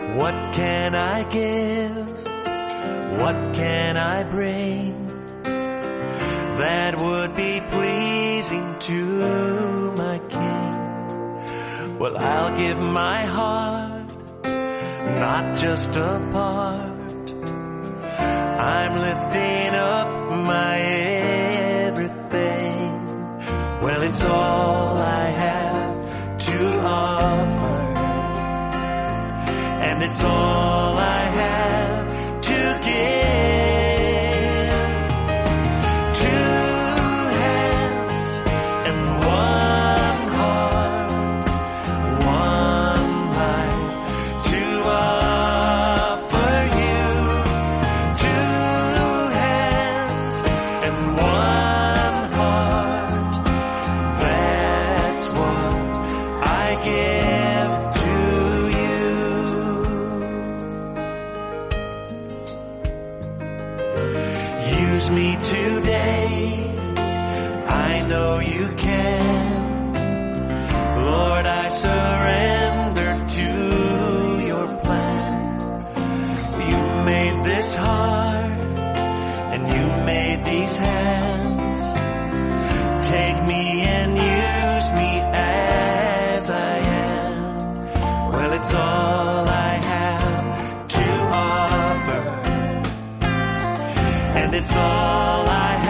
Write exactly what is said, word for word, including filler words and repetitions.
What can I give? What can I bring that would be pleasing to my King? Well, I'll give my heart, not just a part. I'm lifting up my everything. Well, it's all I have to offer, and it's all I have to give. Two hands and one heart, one life to offer you. Two hands and one heart, that's what I give to you. Use me today, I know you can. Lord, I surrender to your plan. You made this heart, and you made these hands. Take me and use me as I am. Well, it's all I have to offer, and it's all I have